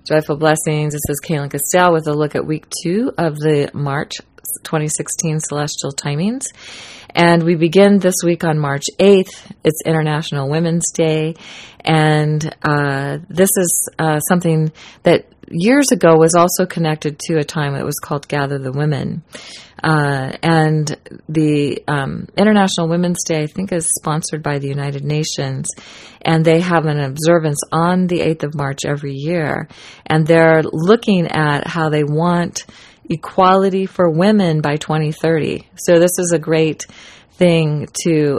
Joyful blessings. This is Kaylin Castell with a look at week 2 of the March 2016 celestial timings. And we begin this week on March 8th. It's International Women's Day. And this is something that years ago was also connected to a time that was called Gather the Women. And the International Women's Day, I think, is sponsored by the United Nations. And they have an observance on the 8th of March every year. And they're looking at how they want equality for women by 2030. So this is a great thing to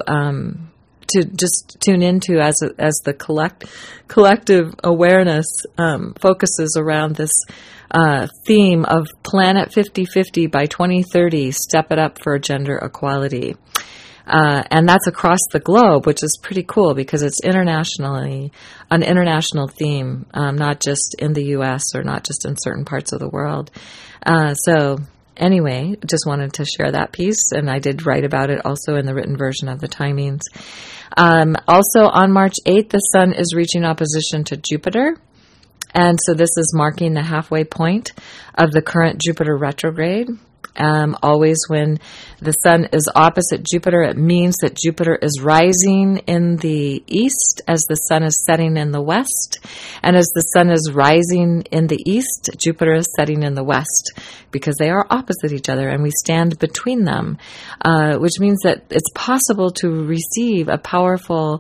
just tune into as the collective awareness focuses around this theme of Planet 50/50 by 2030, step it up for gender equality. And that's across the globe, which is pretty cool because it's internationally an international theme, not just in the U.S. or not just in certain parts of the world. So anyway, just wanted to share that piece, and I did write about it also in the written version of the timings. Also on March 8th, the sun is reaching opposition to Jupiter. And so this is marking the halfway point of the current Jupiter retrograde. Always when the sun is opposite Jupiter, it means that Jupiter is rising in the east as the sun is setting in the west. And as the sun is rising in the east, Jupiter is setting in the west because they are opposite each other and we stand between them, which means that it's possible to receive a powerful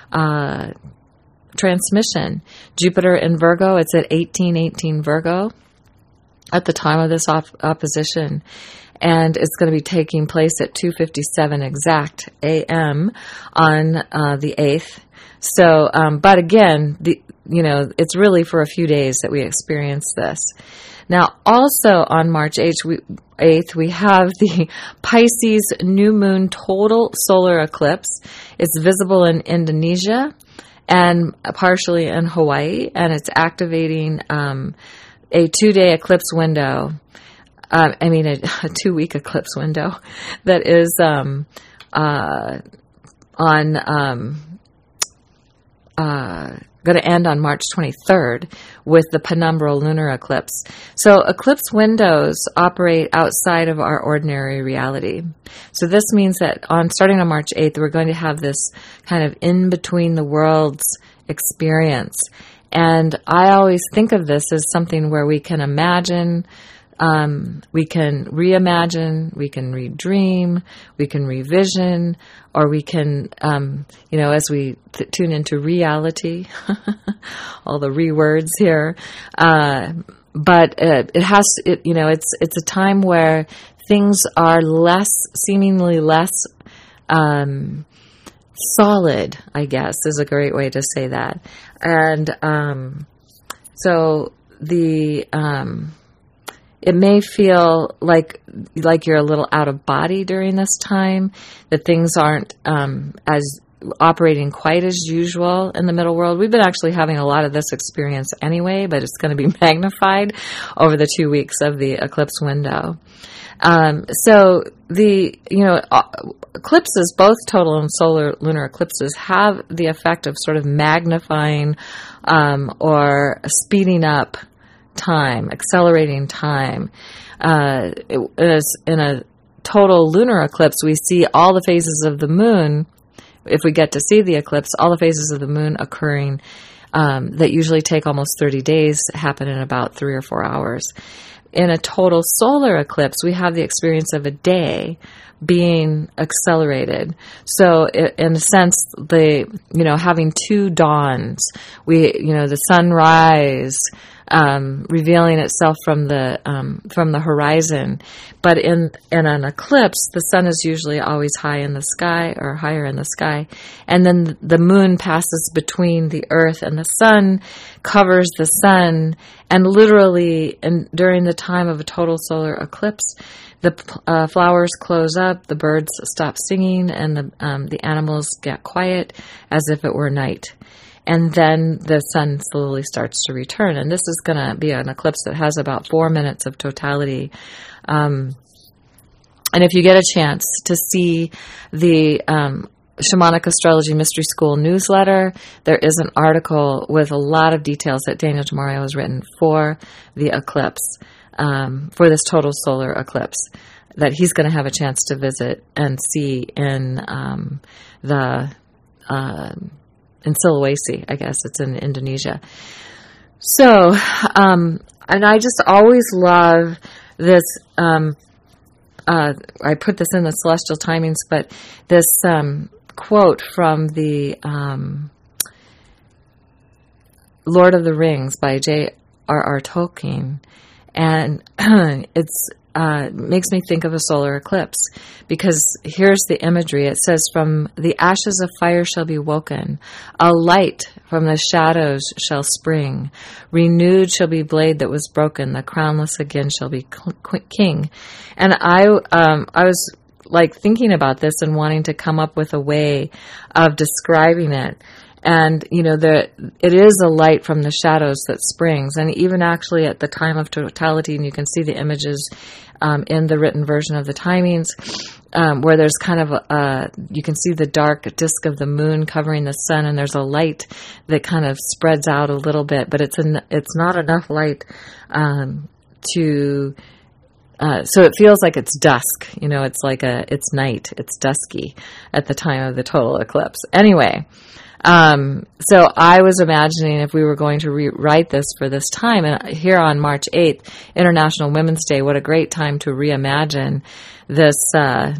transmission. Jupiter in Virgo, it's at 1818 Virgo at the time of this opposition, and it's going to be taking place at 2:57 exact a.m. on the 8th. So, but again, it's really for a few days that we experience this. Now, also on March 8th, we have the Pisces new moon total solar eclipse. It's visible in Indonesia and partially in Hawaii, and it's activating a 2-day eclipse window. A 2-week eclipse window that is going to end on March 23rd with the penumbral lunar eclipse. So eclipse windows operate outside of our ordinary reality. So this means that starting on March 8th, we're going to have this kind of in between the worlds experience. And I always think of this as something where we can imagine, we can reimagine, we can redream, we can revision, or we can, as we tune into reality, all the re-words here. But it's a time where things are seemingly less solid, I guess, is a great way to say that. And so it may feel like you're a little out of body during this time, that things aren't as operating quite as usual in the middle world. We've been actually having a lot of this experience anyway, but it's going to be magnified over the 2 weeks of the eclipse window. So the eclipses, both total and solar lunar eclipses, have the effect of sort of magnifying or speeding up time, accelerating time. In a total lunar eclipse, we see all the phases of the moon. If we get to see the eclipse, all the phases of the moon occurring that usually take almost 30 days happen in about 3 or 4 hours. In a total solar eclipse, we have the experience of a day being accelerated. So in a sense, having two dawns, the sunrise, revealing itself from the horizon. But in an eclipse, the sun is usually always high in the sky or higher in the sky. And then the moon passes between the earth and the sun, covers the sun, and literally during the time of a total solar eclipse, the flowers close up, the birds stop singing, and the animals get quiet as if it were night. And then the sun slowly starts to return. And this is going to be an eclipse that has about 4 minutes of totality. And if you get a chance to see the Shamanic Astrology Mystery School newsletter, there is an article with a lot of details that Daniel DeMario has written for the eclipse, for this total solar eclipse, that he's going to have a chance to visit and see in Sulawesi, I guess it's in Indonesia. So, and I just always love this, I put this in the Celestial Timings, but this quote from the Lord of the Rings by J.R.R. Tolkien, and it's makes me think of a solar eclipse, because here's the imagery. It says, "From the ashes of fire shall be woken, a light from the shadows shall spring. Renewed shall be blade that was broken, the crownless again shall be king." And I was like thinking about this and wanting to come up with a way of describing it. And, it is a light from the shadows that springs. And even actually at the time of totality, and you can see the images in the written version of the timings, where there's kind of you can see the dark disk of the moon covering the sun, and there's a light that kind of spreads out a little bit, but it's not enough light to... so it feels like it's dusk, it's like it's night, it's dusky at the time of the total eclipse. Anyway, so I was imagining if we were going to rewrite this for this time, and here on March 8th, International Women's Day, what a great time to reimagine this, as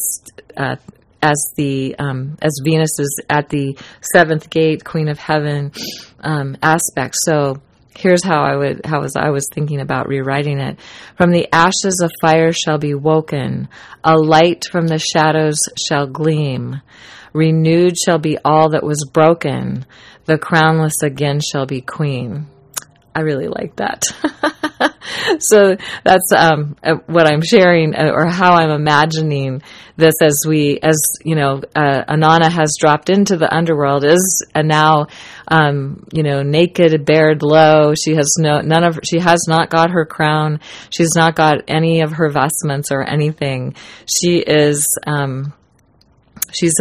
Venus is at the seventh gate, Queen of Heaven, aspect. So here's how I was thinking about rewriting it. From the ashes of fire shall be woken, a light from the shadows shall gleam. Renewed shall be all that was broken, the crownless again shall be queen. I really like that. So that's what I'm sharing, or how I'm imagining this as Inanna has dropped into the underworld, and now naked, bared low. She has not got her crown. She's not got any of her vestments or anything. She is she's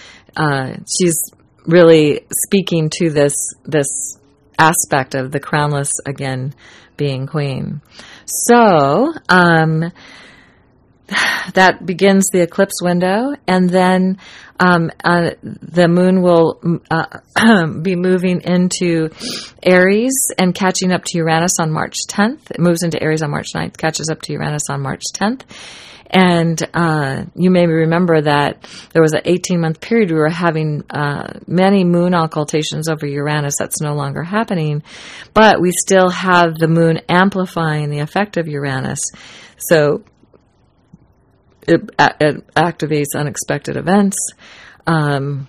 really speaking to this aspect of the crownless again being queen. So that begins the eclipse window, and then the moon will be moving into Aries and catching up to Uranus on March 10th. It moves into Aries on March 9th, catches up to Uranus on March 10th. And you may remember that there was an 18-month period we were having many moon occultations over Uranus. That's no longer happening. But we still have the moon amplifying the effect of Uranus. So it activates unexpected events. And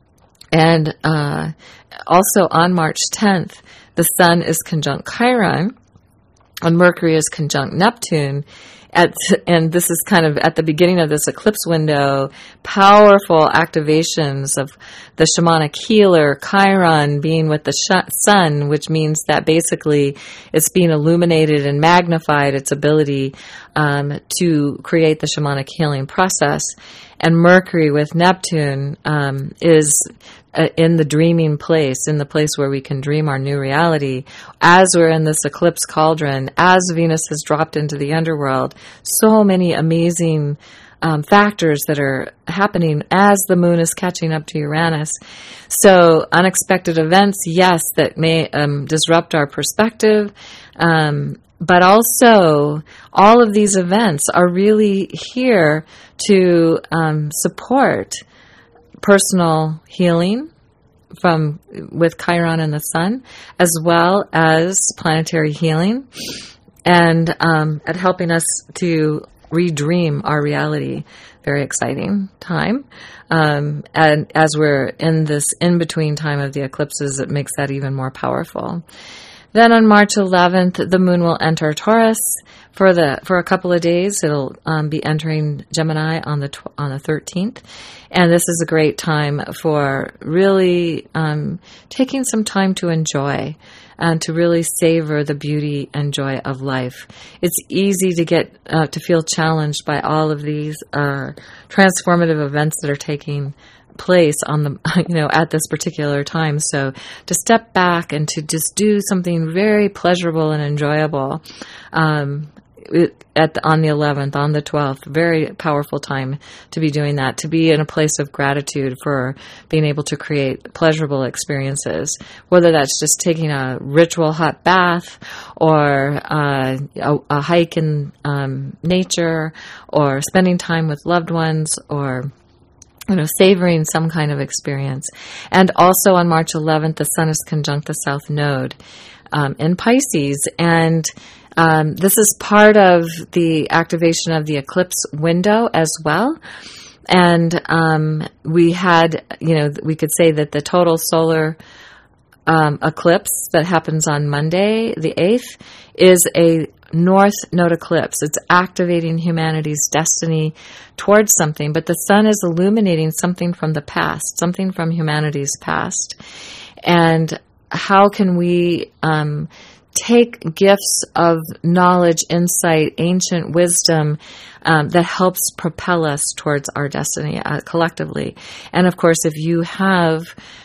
also on March 10th, the Sun is conjunct Chiron, and Mercury is conjunct Neptune. And this is kind of at the beginning of this eclipse window, powerful activations of the shamanic healer, Chiron, being with the sun, which means that basically it's being illuminated and magnified, its ability to create the shamanic healing process. And Mercury with Neptune is in the dreaming place, in the place where we can dream our new reality. As we're in this eclipse cauldron, as Venus has dropped into the underworld, so many amazing factors that are happening as the moon is catching up to Uranus. So unexpected events, yes, that may disrupt our perspective, but also all of these events are really here to support personal healing with Chiron and the Sun, as well as planetary healing, and at helping us to redream our reality. Very exciting time. And as we're in this in-between time of the eclipses, it makes that even more powerful. Then on March 11th, the moon will enter Taurus for a couple of days. It'll be entering Gemini on the 13th, and this is a great time for really taking some time to enjoy and to really savor the beauty and joy of life. It's easy to get to feel challenged by all of these transformative events that are taking place on the, at this particular time. So to step back and to just do something very pleasurable and enjoyable, on the 11th, on the 12th, very powerful time to be doing that, to be in a place of gratitude for being able to create pleasurable experiences, whether that's just taking a ritual hot bath or a hike in nature, or spending time with loved ones, or savoring some kind of experience. And also on March 11th, the sun is conjunct the South Node in Pisces, and this is part of the activation of the eclipse window as well. And we had, we could say that the total solar eclipse that happens on Monday, the 8th, is a North Node eclipse. It's activating humanity's destiny towards something, but the sun is illuminating something from the past, something from humanity's past. And how can we take gifts of knowledge, insight, ancient wisdom that helps propel us towards our destiny collectively? And of course, if you have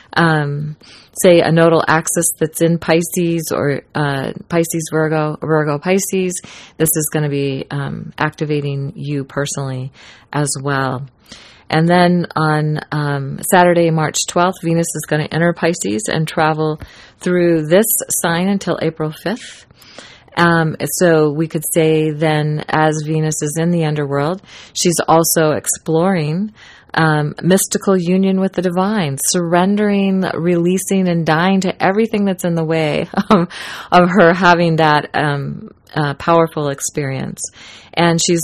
say a nodal axis that's in Pisces, or Pisces, Virgo, Virgo, Pisces, this is going to be activating you personally as well. And then on Saturday, March 12th, Venus is going to enter Pisces and travel through this sign until April 5th. So we could say then, as Venus is in the underworld, she's also exploring mystical union with the divine, surrendering, releasing, and dying to everything that's in the way of her having that powerful experience. And she's,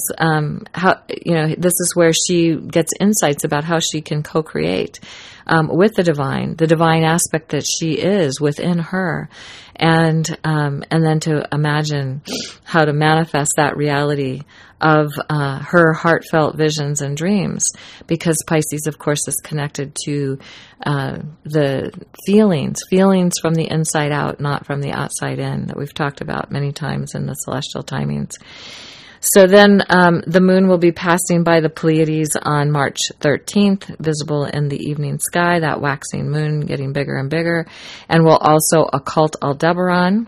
this is where she gets insights about how she can co-create with the divine aspect that she is within her, and then to imagine how to manifest that reality of her heartfelt visions and dreams, because Pisces, of course, is connected to the feelings from the inside out, not from the outside in, that we've talked about many times in the celestial timings. So then the moon will be passing by the Pleiades on March 13th, visible in the evening sky, that waxing moon getting bigger and bigger, and will also occult Aldebaran.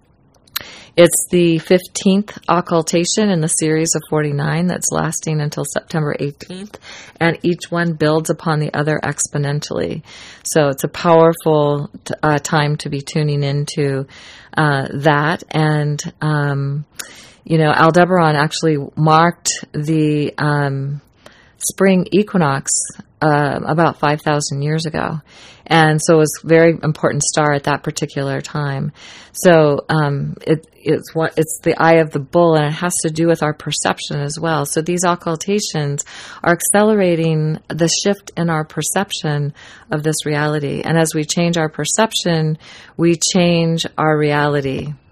It's the 15th occultation in the series of 49 that's lasting until September 18th, and each one builds upon the other exponentially. So it's a powerful time to be tuning into that. And Aldebaran actually marked the spring equinox about 5,000 years ago. And so it was a very important star at that particular time. So it's the eye of the bull, and it has to do with our perception as well. So these occultations are accelerating the shift in our perception of this reality. And as we change our perception, we change our reality.